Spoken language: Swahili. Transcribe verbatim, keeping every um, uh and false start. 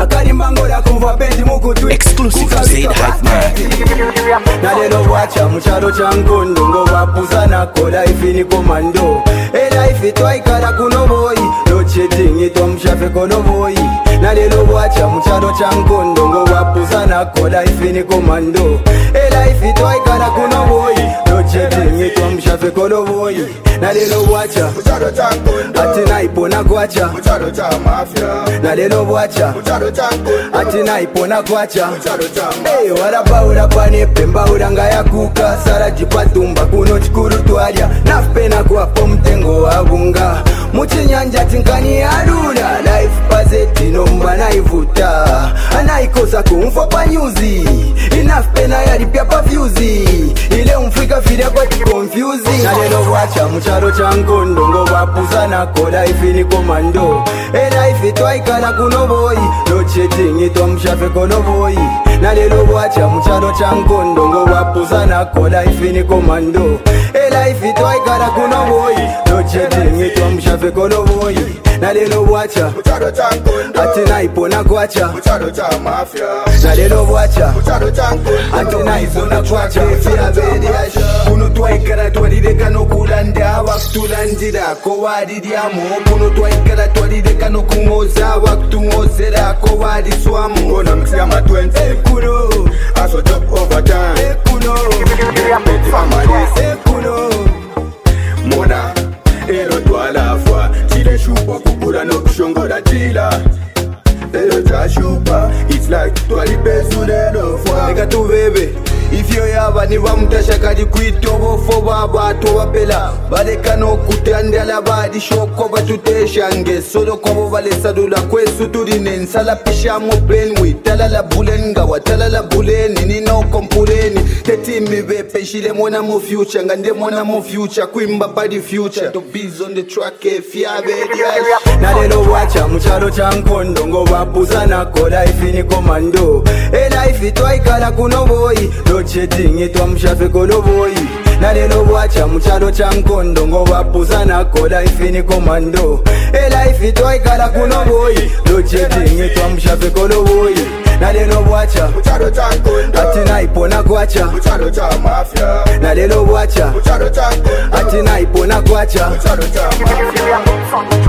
Akalimbangola kumva bendi mukutu Exclusive to Zaid Hypeman. Nalelo wacha muchalo chankondo ngo bapuza nako life ni komando. E life twaikala kuno boy, no cheating ito mshafe kono boy. Nalelo wacha muchalo chankondo ngo bapuza nako life ni komando. E life twaikala kuno boy, no cheating ito mshafe kono boy. Nalelo wacha muchalo chankondo ati naipona kwacha muchalo cha mafia. Nalelo wacha muchalo chankondo ati naipona kwacha muchalo cha Hey, walapaula pane pemba uranga ya kuka sara jipatumba kuno chikuru tualia nafpena kuwapo mtengo wa bunga muchinyanja tinkani alula life pazeti nomba naivuta anaikosa kumfa pa nyuzi inafpena yalipia pa fyuzi ile umfrika filia kwa confusing. Nalelo wacha muchalo chankondo ngo bapuza nako life ni komando. E life twaikala kuno boy, no cheating ito mshafe kono boy. Nalelo wacha muchalo chankondo ngo bapuza nako life ni komando. E life twaikala kuno boy, no cheating ito mshafe kono boy. Nalelo wacha muchalo chankondo ati naipona kwacha muchalo cha mafia. Nalelo wacha muchalo chankondo ati naipona kwacha kuno twaikala twalireka nokulanda wakutulandira ko waliryamo kuno twaikala twalireka nokungoza wakutungozera ko waliswamu Gonna mix ya ma twenty kuno aso job overtime kuno family kuno mona ero twalafa chile shupa kubura no kushongola chila ero tashupa it's like twalipezulelo fwa Eka tu bebe ifyo yaba niba mutashakali kwitobo fo baba tobapela baleka nokutandala badi shoko batuteshange solo kobo balesadula kwesu tuline nsala pisha mo benwi talala bulenga watalala buleni nino kompuleni tetimi bepe shile mona mo future ngande mona mo future kwimba body future to biz on the track if ya bedi. Nalelo wacha muchalo chankondo ngo bapuza nako life ni komando. E life twaikala kuno boy, no cheating ito mshafe kono boy. Nalelo wacha muchalo chankondo ngo bapuza nako life ni komando. E life twaikala kuno boy, no cheating ito mshafe kono boy. Nalelo wacha muchalo chankondo ati naipona kwacha muchalo cha mafia. Nalelo wacha muchalo chankondo ati naipona kwacha muchalo cha mafia.